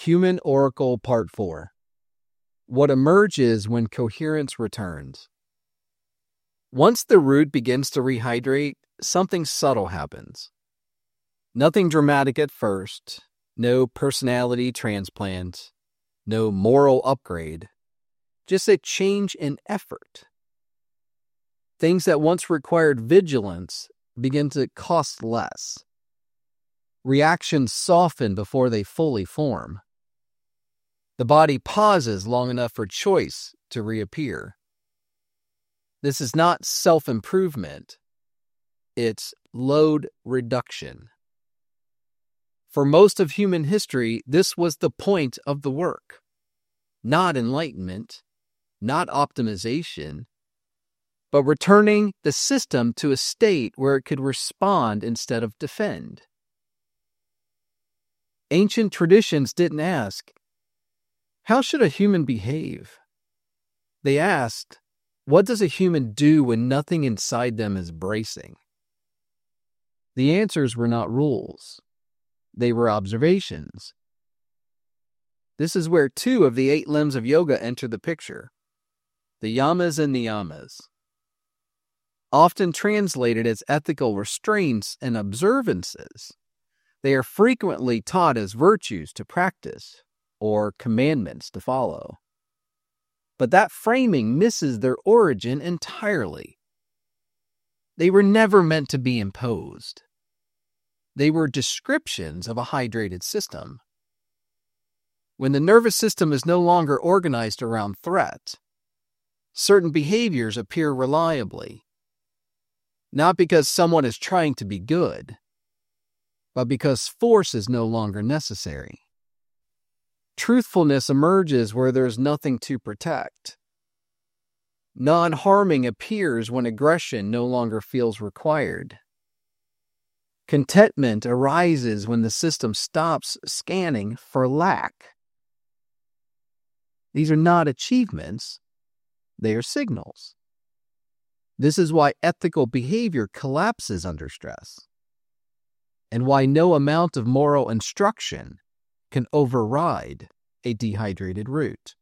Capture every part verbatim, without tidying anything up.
Human Oracle Part four. What emerges when coherence returns. Once the root begins to rehydrate, something subtle happens. Nothing dramatic at first, no personality transplant, no moral upgrade, just a change in effort. Things that once required vigilance begin to cost less. Reactions soften before they fully form. The body pauses long enough for choice to reappear. This is not self-improvement. It's load reduction. For most of human history, this was the point of the work. Not enlightenment, not optimization, but returning the system to a state where it could respond instead of defend. Ancient traditions didn't ask, how should a human behave? They asked, what does a human do when nothing inside them is bracing? The answers were not rules. They were observations. This is where two of the eight limbs of yoga enter the picture, the yamas and niyamas. Often translated as ethical restraints and observances, they are frequently taught as virtues to practice or commandments to follow. But that framing misses their origin entirely. They were never meant to be imposed. They were descriptions of a hydrated system. When the nervous system is no longer organized around threat, certain behaviors appear reliably, not because someone is trying to be good, but because force is no longer necessary. Truthfulness emerges where there is nothing to protect. Non-harming appears when aggression no longer feels required. Contentment arises when the system stops scanning for lack. These are not achievements, they are signals. This is why ethical behavior collapses under stress, and why no amount of moral instruction can override a dehydrated root.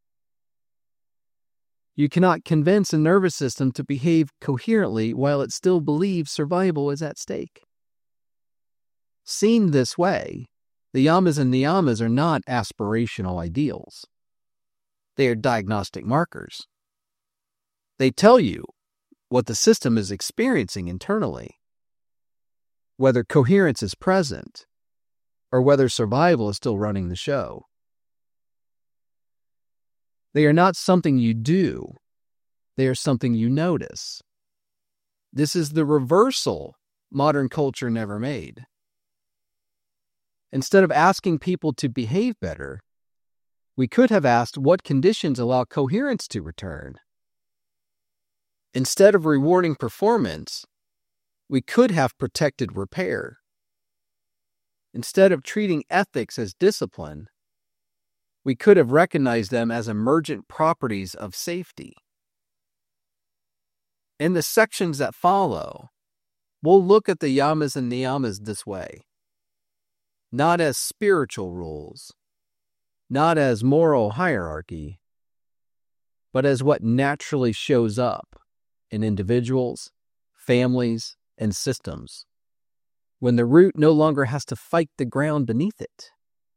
You cannot convince a nervous system to behave coherently while it still believes survival is at stake. Seen this way, the yamas and niyamas are not aspirational ideals. They are diagnostic markers. They tell you what the system is experiencing internally, whether coherence is present, or whether survival is still running the show. They are not something you do. They are something you notice. This is the reversal modern culture never made. Instead of asking people to behave better, we could have asked what conditions allow coherence to return. Instead of rewarding performance, we could have protected repair. Instead of treating ethics as discipline, we could have recognized them as emergent properties of safety. In the sections that follow, we'll look at the yamas and niyamas this way. Not as spiritual rules, not as moral hierarchy, but as what naturally shows up in individuals, families, and systems, when the root no longer has to fight the ground beneath it.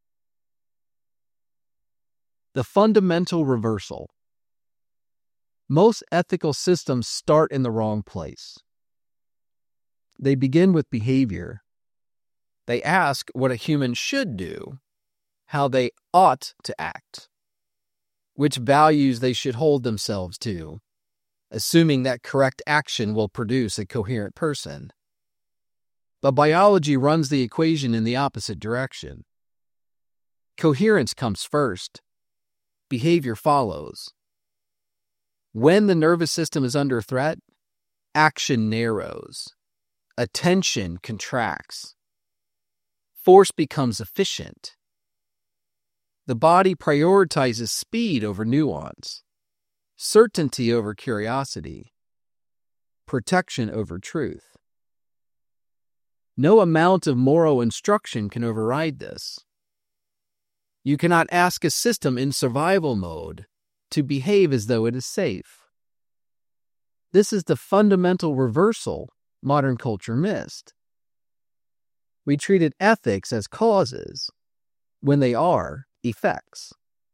The fundamental reversal. Most ethical systems start in the wrong place. They begin with behavior. They ask what a human should do, how they ought to act, which values they should hold themselves to, assuming that correct action will produce a coherent person. But biology runs the equation in the opposite direction. Coherence comes first. Behavior follows. When the nervous system is under threat, action narrows. Attention contracts. Force becomes efficient. The body prioritizes speed over nuance, certainty over curiosity, protection over truth. No amount of moral instruction can override this. You cannot ask a system in survival mode to behave as though it is safe. This is the fundamental reversal modern culture missed. We treated ethics as causes when they are effects.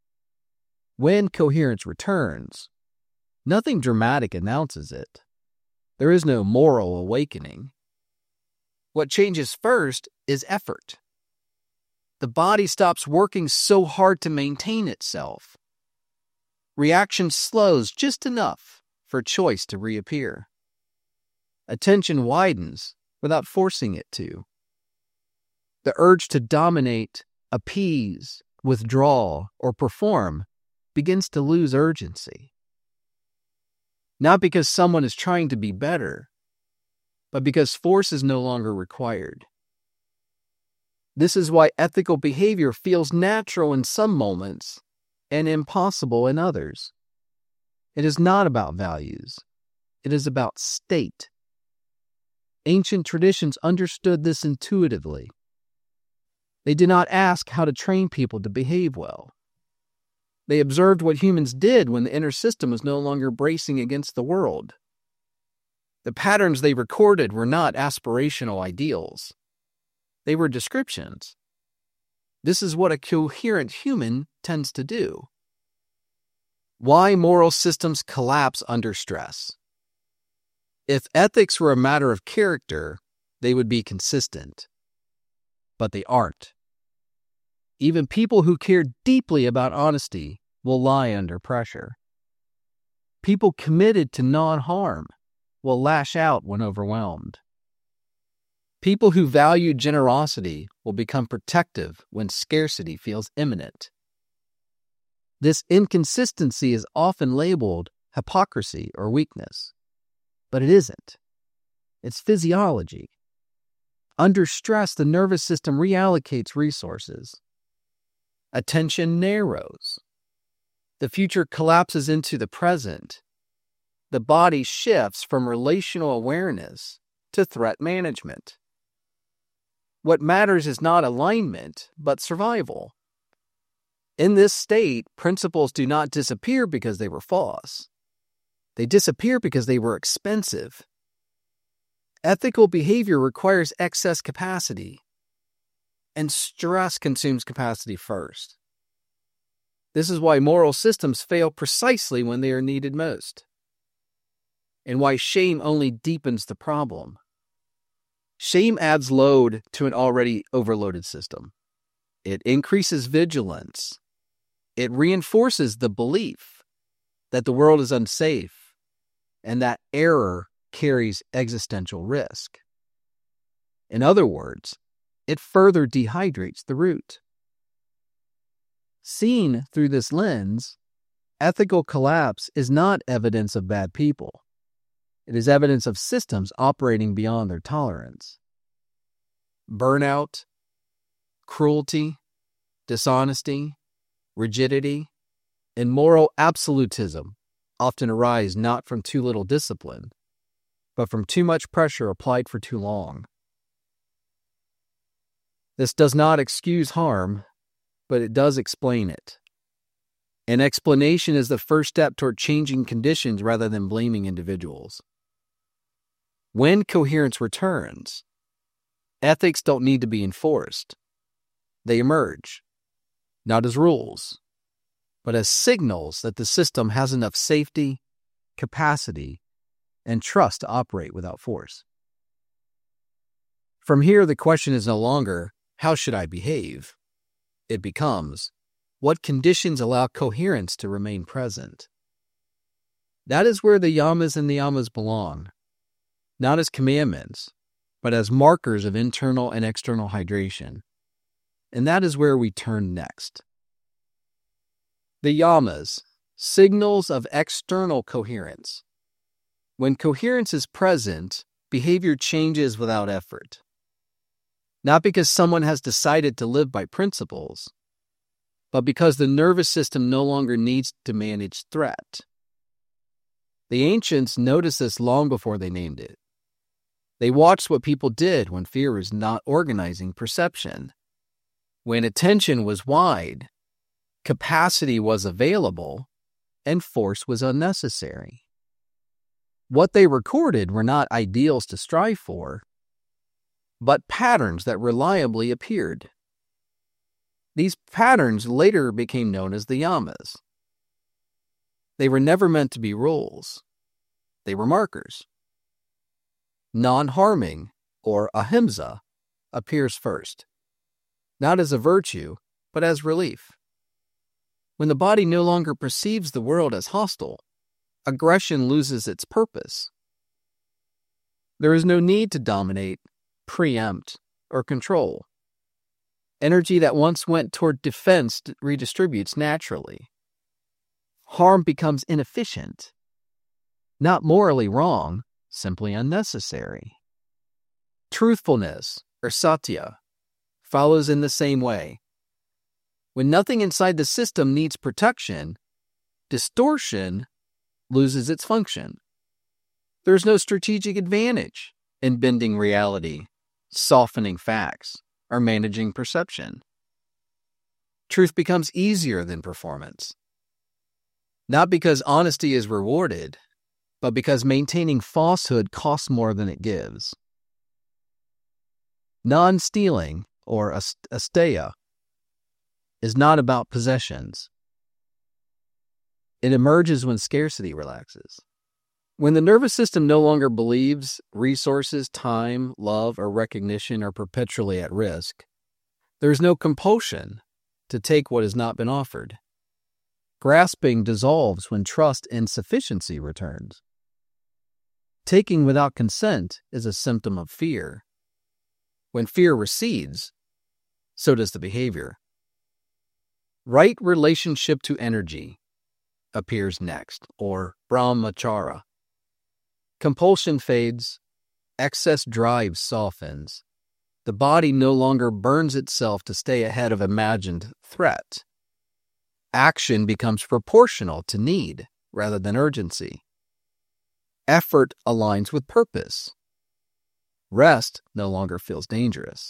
When coherence returns, nothing dramatic announces it. There is no moral awakening. What changes first is effort. The body stops working so hard to maintain itself. Reaction slows just enough for choice to reappear. Attention widens without forcing it to. The urge to dominate, appease, withdraw, or perform begins to lose urgency. Not because someone is trying to be better, but because force is no longer required. This is why ethical behavior feels natural in some moments and impossible in others. It is not about values. It is about state. Ancient traditions understood this intuitively. They did not ask how to train people to behave well. They observed what humans did when the inner system was no longer bracing against the world. The patterns they recorded were not aspirational ideals. They were descriptions. This is what a coherent human tends to do. Why moral systems collapse under stress. If ethics were a matter of character, they would be consistent. But they aren't. Even people who care deeply about honesty will lie under pressure. People committed to non-harm will lash out when overwhelmed. People who value generosity will become protective when scarcity feels imminent. This inconsistency is often labeled hypocrisy or weakness, but it isn't. It's physiology. Under stress, the nervous system reallocates resources. Attention narrows. The future collapses into the present. The body shifts from relational awareness to threat management. What matters is not alignment, but survival. In this state, principles do not disappear because they were false. They disappear because they were expensive. Ethical behavior requires excess capacity, and stress consumes capacity first. This is why moral systems fail precisely when they are needed most, and why shame only deepens the problem. Shame adds load to an already overloaded system. It increases vigilance. It reinforces the belief that the world is unsafe and that error carries existential risk. In other words, it further dehydrates the root. Seen through this lens, ethical collapse is not evidence of bad people. It is evidence of systems operating beyond their tolerance. Burnout, cruelty, dishonesty, rigidity, and moral absolutism often arise not from too little discipline, but from too much pressure applied for too long. This does not excuse harm, but it does explain it. An explanation is the first step toward changing conditions rather than blaming individuals. When coherence returns, ethics don't need to be enforced. They emerge, not as rules, but as signals that the system has enough safety, capacity, and trust to operate without force. From here, the question is no longer, how should I behave? It becomes, what conditions allow coherence to remain present? That is where the yamas and niyamas belong, not as commandments, but as markers of internal and external hydration. And that is where we turn next. The yamas, signals of external coherence. When coherence is present, behavior changes without effort. Not because someone has decided to live by principles, but because the nervous system no longer needs to manage threat. The ancients noticed this long before they named it. They watched what people did when fear was not organizing perception. When attention was wide, Capacity was available, and force was unnecessary. What they recorded were not ideals to strive for, but patterns that reliably appeared. These patterns later became known as the yamas. They were never meant to be rules. They were markers. Non-harming, or ahimsa, appears first, not as a virtue, but as relief. When the body no longer perceives the world as hostile, aggression loses its purpose. There is no need to dominate, preempt, or control. Energy that once went toward defense redistributes naturally. Harm becomes inefficient, not morally wrong, simply unnecessary. Truthfulness, or satya, follows in the same way. When nothing inside the system needs protection, distortion loses its function. There is no strategic advantage in bending reality, softening facts, or managing perception. Truth becomes easier than performance. Not because honesty is rewarded, but because maintaining falsehood costs more than it gives. Non-stealing, or asteya, is not about possessions. It emerges when scarcity relaxes. When the nervous system no longer believes resources, time, love, or recognition are perpetually at risk, there is no compulsion to take what has not been offered. Grasping dissolves when trust in sufficiency returns. Taking without consent is a symptom of fear. When fear recedes, so does the behavior. Right relationship to energy appears next, or brahmacharya. Compulsion fades, excess drive softens. The body no longer burns itself to stay ahead of imagined threat. Action becomes proportional to need rather than urgency. Effort aligns with purpose. Rest no longer feels dangerous.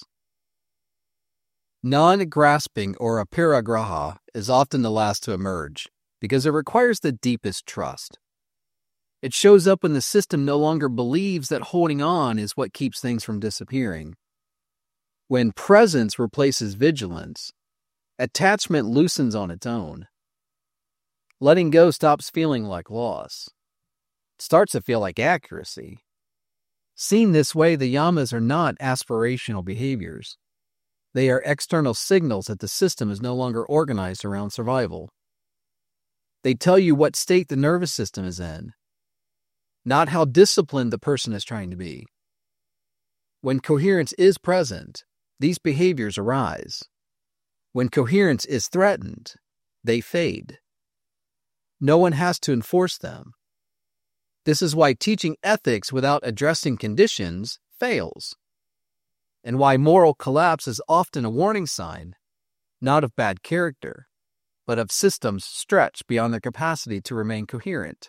Non-grasping, or aparigraha, is often the last to emerge because it requires the deepest trust. It shows up when the system no longer believes that holding on is what keeps things from disappearing. When presence replaces vigilance, attachment loosens on its own. Letting go stops feeling like loss. It starts to feel like accuracy. Seen this way, the yamas are not aspirational behaviors. They are external signals that the system is no longer organized around survival. They tell you what state the nervous system is in, not how disciplined the person is trying to be. When coherence is present, these behaviors arise. When coherence is threatened, they fade. No one has to enforce them. This is why teaching ethics without addressing conditions fails, and why moral collapse is often a warning sign, not of bad character, but of systems stretched beyond their capacity to remain coherent.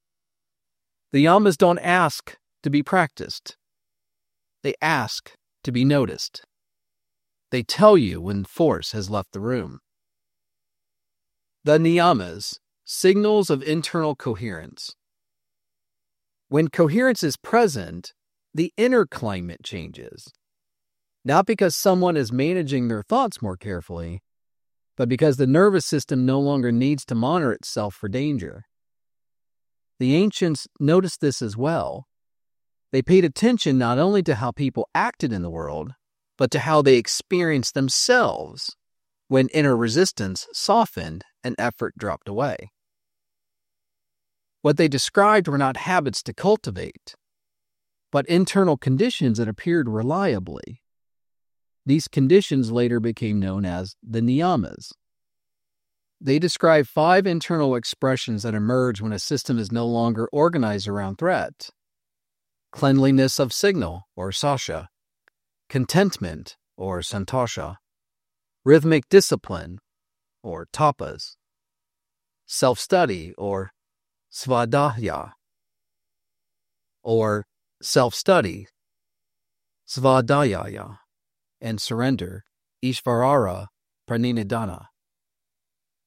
The yamas don't ask to be practiced. They ask to be noticed. They tell you when force has left the room. The niyamas, signals of internal coherence. When coherence is present, the inner climate changes. Not because someone is managing their thoughts more carefully, but because the nervous system no longer needs to monitor itself for danger. The ancients noticed this as well. They paid attention not only to how people acted in the world, but to how they experienced themselves when inner resistance softened and effort dropped away. What they described were not habits to cultivate, but internal conditions that appeared reliably. These conditions later became known as the niyamas. They describe five internal expressions that emerge when a system is no longer organized around threat. Cleanliness of signal, or sasha. Contentment, or santosha. Rhythmic discipline, or tapas. Self-study, or svadhyaya. Or self-study, svadhyaya. And surrender, Ishvarara Pranidhana.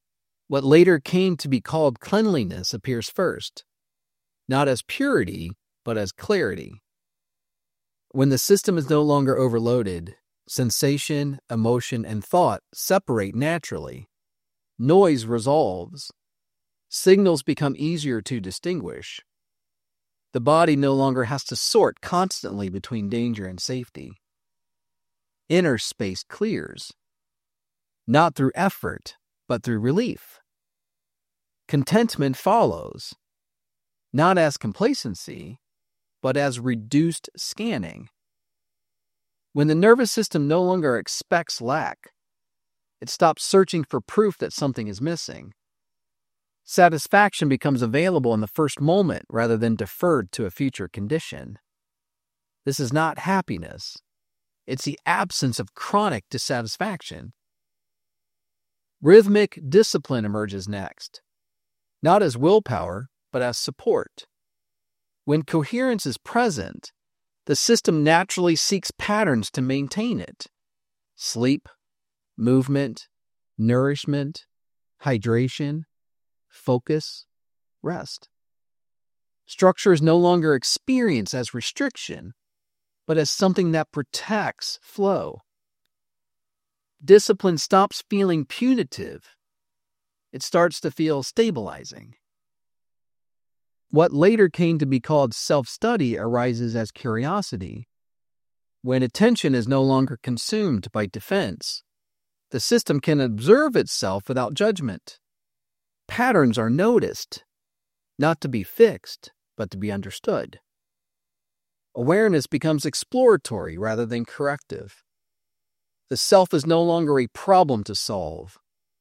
What later came to be called cleanliness appears first, not as purity, but as clarity. When the system is no longer overloaded, sensation, emotion, and thought separate naturally. Noise resolves. Signals become easier to distinguish. The body no longer has to sort constantly between danger and safety. Inner space clears, not through effort, but through relief. Contentment follows, not as complacency, but as reduced scanning. When the nervous system no longer expects lack, it stops searching for proof that something is missing. Satisfaction becomes available in the first moment rather than deferred to a future condition. This is not happiness. It's the absence of chronic dissatisfaction. Rhythmic discipline emerges next, not as willpower, but as support. When coherence is present, the system naturally seeks patterns to maintain it. Sleep, movement, nourishment, hydration, focus, rest. Structure is no longer experienced as restriction, but as something that protects flow. Discipline stops feeling punitive. It starts to feel stabilizing. What later came to be called self-study arises as curiosity. When attention is no longer consumed by defense, the system can observe itself without judgment. Patterns are noticed, not to be fixed, but to be understood. Awareness becomes exploratory rather than corrective. The self is no longer a problem to solve.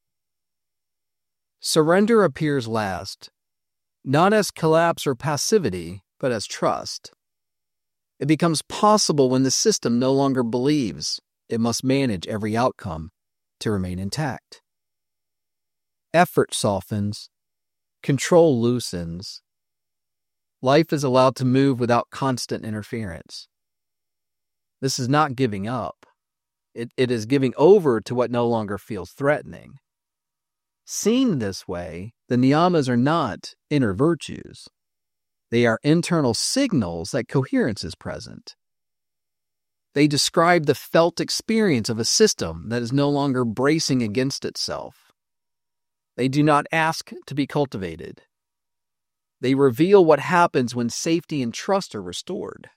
Surrender appears last, not as collapse or passivity, but as trust. It becomes possible when the system no longer believes it must manage every outcome to remain intact. Effort softens, control loosens. Life is allowed to move without constant interference. This is not giving up. It, it is giving over to what no longer feels threatening. Seen this way, the niyamas are not inner virtues. They are internal signals that coherence is present. They describe the felt experience of a system that is no longer bracing against itself. They do not ask to be cultivated. They reveal what happens when safety and trust are restored.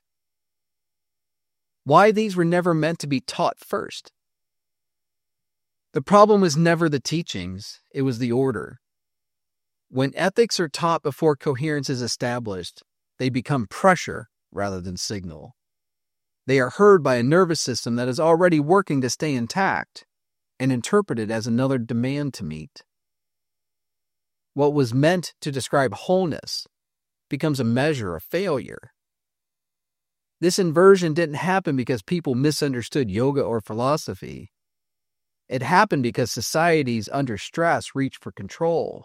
Why these were never meant to be taught first? The problem was never the teachings, it was the order. When ethics are taught before coherence is established, they become pressure rather than signal. They are heard by a nervous system that is already working to stay intact and interpreted as another demand to meet. What was meant to describe wholeness becomes a measure of failure. This inversion didn't happen because people misunderstood yoga or philosophy. It happened because societies under stress reach for control.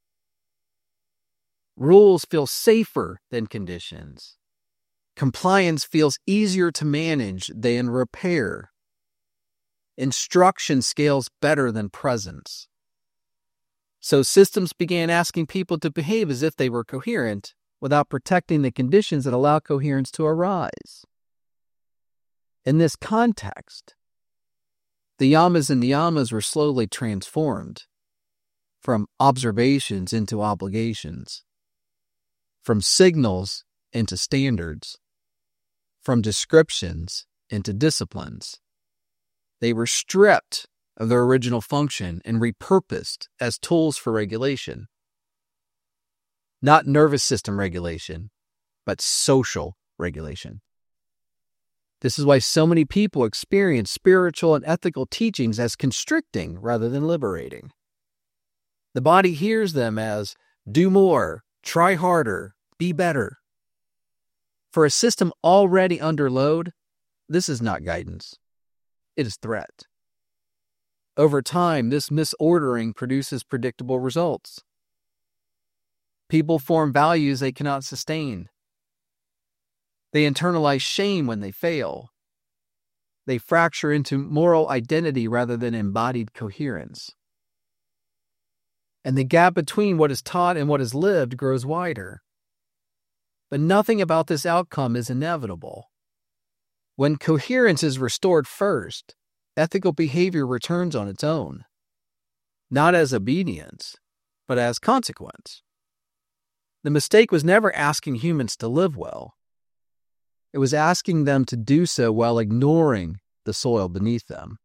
Rules feel safer than conditions. Compliance feels easier to manage than repair. Instruction scales better than presence. So systems began asking people to behave as if they were coherent without protecting the conditions that allow coherence to arise. In this context, the yamas and niyamas were slowly transformed from observations into obligations, from signals into standards, from descriptions into disciplines. They were stripped of their original function and repurposed as tools for regulation. Not nervous system regulation, but social regulation. This is why so many people experience spiritual and ethical teachings as constricting rather than liberating. The body hears them as, do more, try harder, be better. For a system already under load, this is not guidance. It is threat. Over time, this misordering produces predictable results. People form values they cannot sustain. They internalize shame when they fail. They fracture into moral identity rather than embodied coherence. and the gap between what is taught and what is lived grows wider. But nothing about this outcome is inevitable. When coherence is restored first, ethical behavior returns on its own, not as obedience, but as consequence. The mistake was never asking humans to live well. It was asking them to do so while ignoring the soil beneath them.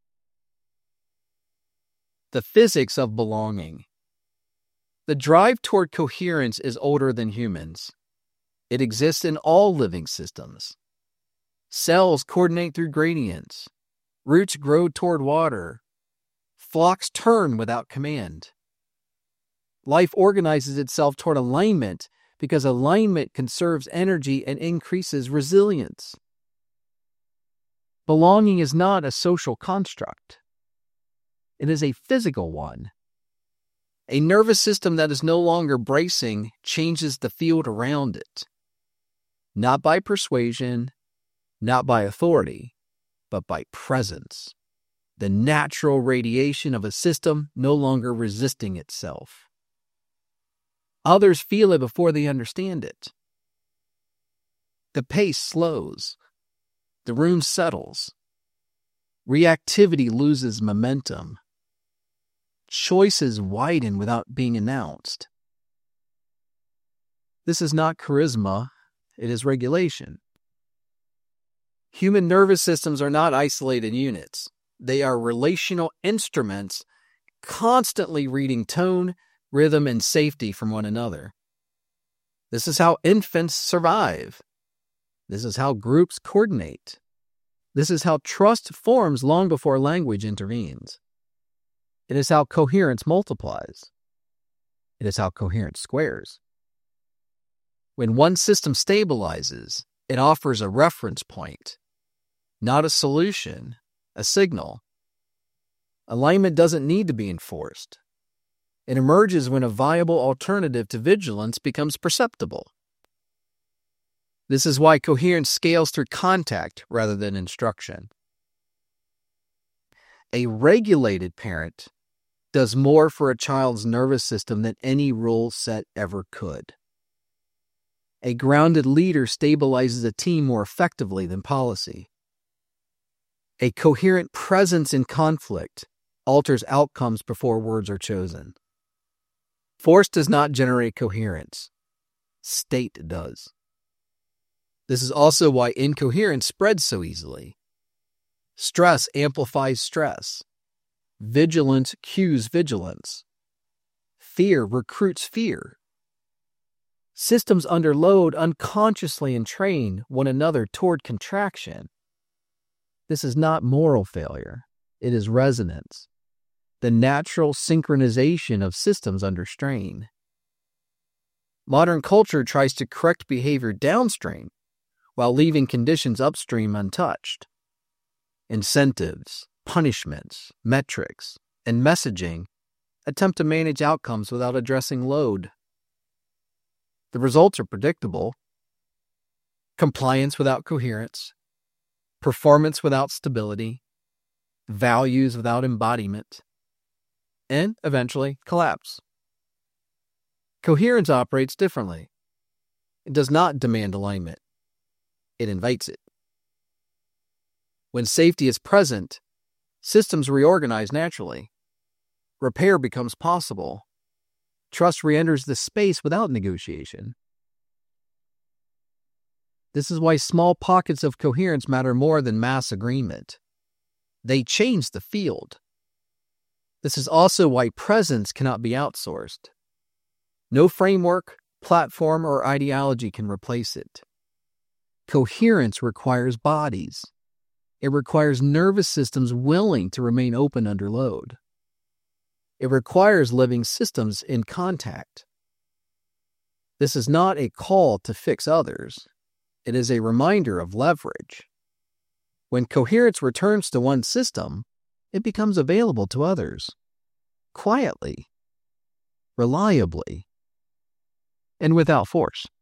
The physics of belonging. The drive toward coherence is older than humans. It exists in all living systems. Cells coordinate through gradients. Roots grow toward water. Flocks turn without command. Life organizes itself toward alignment because alignment conserves energy and increases resilience. Belonging is not a social construct. It is a physical one. A nervous system that is no longer bracing changes the field around it. Not by persuasion, not by authority, but by presence. The natural radiation of a system no longer resisting itself. Others feel it before they understand it. The pace slows. The room settles. Reactivity loses momentum. Choices widen without being announced. This is not charisma, it is regulation. Human nervous systems are not isolated units. They are relational instruments constantly reading tone, rhythm, and safety from one another. This is how infants survive. This is how groups coordinate. This is how trust forms long before language intervenes. It is how coherence multiplies. It is how coherence squares. When one system stabilizes, it offers a reference point, not a solution, a signal. Alignment doesn't need to be enforced. It emerges when a viable alternative to vigilance becomes perceptible. This is why coherence scales through contact rather than instruction. A regulated parent does more for a child's nervous system than any rule set ever could. A grounded leader stabilizes a team more effectively than policy. A coherent presence in conflict alters outcomes before words are chosen. Force does not generate coherence. State does. This is also why incoherence spreads so easily. Stress amplifies stress. Vigilance cues vigilance. Fear recruits fear. Systems under load unconsciously entrain one another toward contraction. This is not moral failure. It is resonance. The natural synchronization of systems under strain. Modern culture tries to correct behavior downstream while leaving conditions upstream untouched. Incentives, punishments, metrics, and messaging attempt to manage outcomes without addressing load. The results are predictable. Compliance without coherence, performance without stability, values without embodiment, and eventually collapse. Coherence operates differently. It does not demand alignment. It invites it. When safety is present, systems reorganize naturally. Repair becomes possible. Trust re-enters the space without negotiation. This is why small pockets of coherence matter more than mass agreement. They change the field. This is also why presence cannot be outsourced. No framework, platform, or ideology can replace it. Coherence requires bodies. It requires nervous systems willing to remain open under load. It requires living systems in contact. This is not a call to fix others. It is a reminder of leverage. When coherence returns to one system, it becomes available to others. Quietly, reliably, and without force.